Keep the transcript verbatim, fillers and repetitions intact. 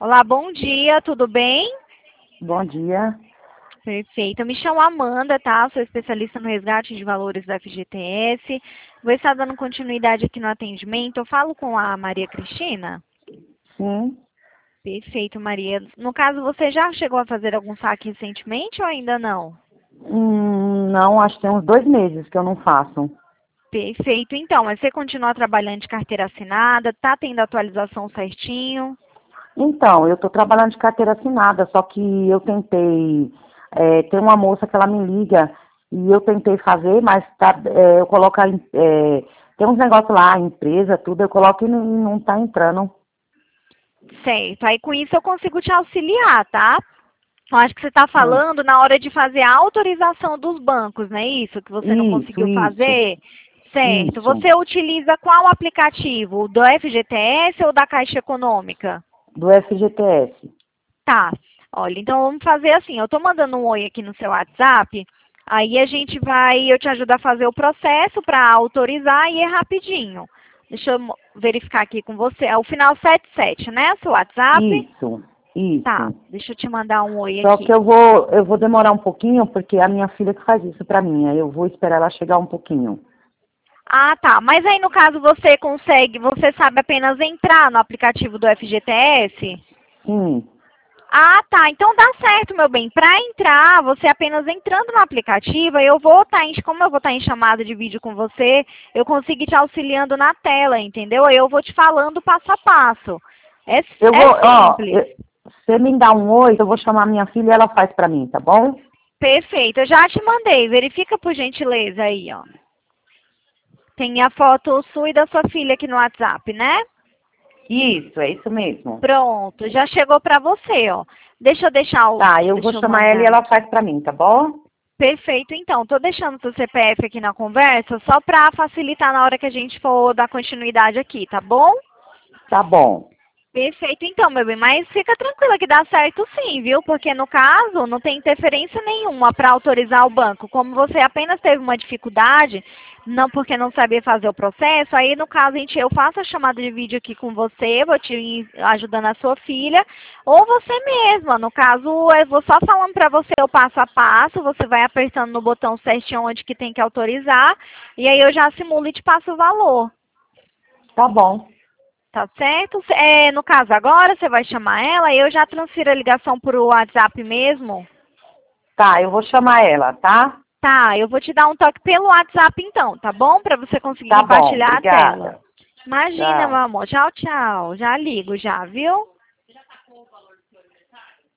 Olá, bom dia, tudo bem? Bom dia. Perfeito. Eu me chamo Amanda, tá? Sou especialista no resgate de valores da F G T S. Vou estar dando continuidade aqui no atendimento. Eu falo com a Maria Cristina? Sim. Perfeito, Maria. No caso, você já chegou a fazer algum saque recentemente ou ainda não? Hum, não, acho que tem uns dois meses que eu não faço. Perfeito. Então, mas você continua trabalhando de carteira assinada? Tá tendo atualização certinho? Então, eu estou trabalhando de carteira assinada, só que eu tentei, é, tem uma moça que ela me liga e eu tentei fazer, mas tá, é, eu coloco, a, é, tem uns negócios lá, empresa, tudo, eu coloco e não, não tá entrando. Certo. Aí com isso eu consigo te auxiliar, tá? Eu acho que você está Hum. falando na hora de fazer a autorização dos bancos, não é isso? Que você não Isso, conseguiu isso, fazer? Certo. isso, Você utiliza qual aplicativo? O do F G T S ou da Caixa Econômica? do F G T S. Tá. Olha, então vamos fazer assim. Eu estou mandando um oi aqui no seu WhatsApp. Aí a gente vai, eu te ajudo a fazer o processo para autorizar e é rapidinho. Deixa eu mo- verificar aqui com você. É o final setenta e sete, né? Seu WhatsApp? Isso, Tá. isso. Deixa eu te mandar um oi Só aqui. que eu vou, eu vou demorar um pouquinho, porque é a minha filha que faz isso pra mim, aí eu vou esperar ela chegar um pouquinho. Ah, tá. Mas aí no caso você consegue, você sabe apenas entrar no aplicativo do F G T S? Sim. Ah, tá. Então dá certo, meu bem. Para entrar, você apenas entrando no aplicativo, eu vou estar em, como eu vou estar em chamada de vídeo com você, eu consigo te auxiliando na tela, entendeu? Aí eu vou te falando passo a passo. É, Eu é vou, ó, simples. eu- você me dá um oi, eu vou chamar minha filha e ela faz pra mim, tá bom? Perfeito. Eu já te mandei. Verifica por gentileza aí, ó. Tem a foto sua e da sua filha aqui no WhatsApp, né? Isso, é isso mesmo. Pronto, já chegou para você, ó. Deixa eu deixar o, Tá, eu vou deixa eu chamar ela e mandar ela aqui. faz pra mim, tá bom? Perfeito, então. Tô deixando o seu C P F aqui na conversa só para facilitar na hora que a gente for dar continuidade aqui, tá bom? Tá bom. Perfeito, então, meu bem, mas fica tranquila que dá certo sim, viu? Porque no caso não tem interferência nenhuma para autorizar o banco. Como você apenas teve uma dificuldade, não porque não sabia fazer o processo, aí no caso a gente, eu faço a chamada de vídeo aqui com você, vou te ajudando a sua filha, ou você mesma. No caso, eu vou só falando para você o passo a passo, você vai apertando no botão certinho onde que tem que autorizar, e aí eu já simulo e te passo o valor. Tá bom. Tá certo? É, no caso agora, você vai chamar ela e eu já transfiro a ligação por WhatsApp mesmo. Tá, eu vou chamar ela, tá? Tá, eu vou te dar um toque pelo WhatsApp então, tá bom? Para você conseguir Tá bom, compartilhar a tela. obrigada. Imagina, meu Tchau. amor. Tchau, tchau. Já ligo já, viu?